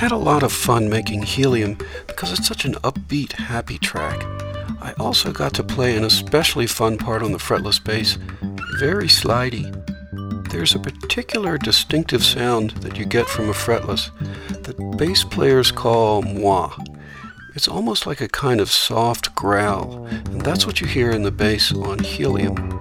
had a lot of fun making Helium because it's such an upbeat, happy track. I also got to play an especially fun part on the fretless bass, very slidey. There's a particular distinctive sound that you get from a fretless that bass players call moi. It's almost like a kind of soft growl, and that's what you hear in the bass on Helium.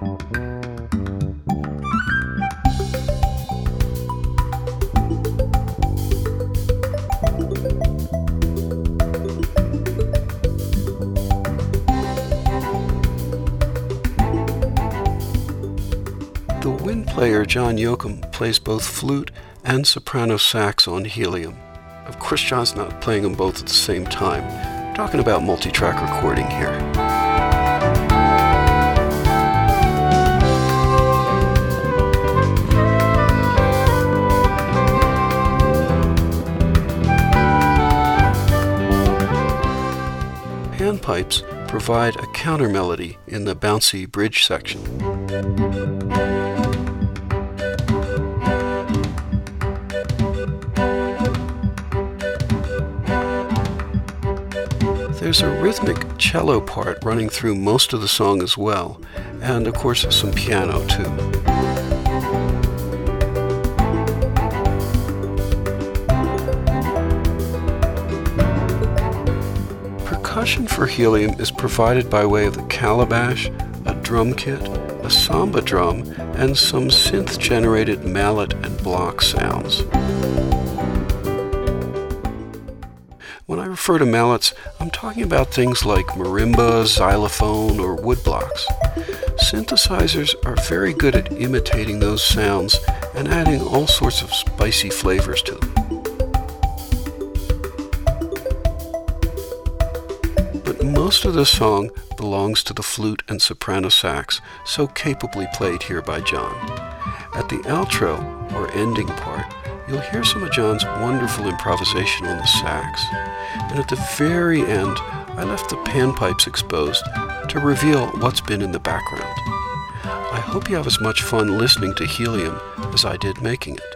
The wind player John Yoakum plays both flute and soprano sax on Helium. Of course, John's not playing them both at the same time. We're talking about multi-track recording here. Panpipes provide a counter melody in the bouncy bridge section. There's a rhythmic cello part running through most of the song as well, and of course some piano too. Percussion for Helium is provided by way of the calabash, a drum kit, a samba drum, and some synth-generated mallet and block sounds. When I refer to mallets, I'm talking about things like marimba, xylophone, or woodblocks. Synthesizers are very good at imitating those sounds and adding all sorts of spicy flavors to them. But most of the song belongs to the flute and soprano sax, so capably played here by John. At the outro, or ending part, you'll hear some of John's wonderful improvisation on the sax. And at the very end, I left the panpipes exposed to reveal what's been in the background. I hope you have as much fun listening to Helium as I did making it.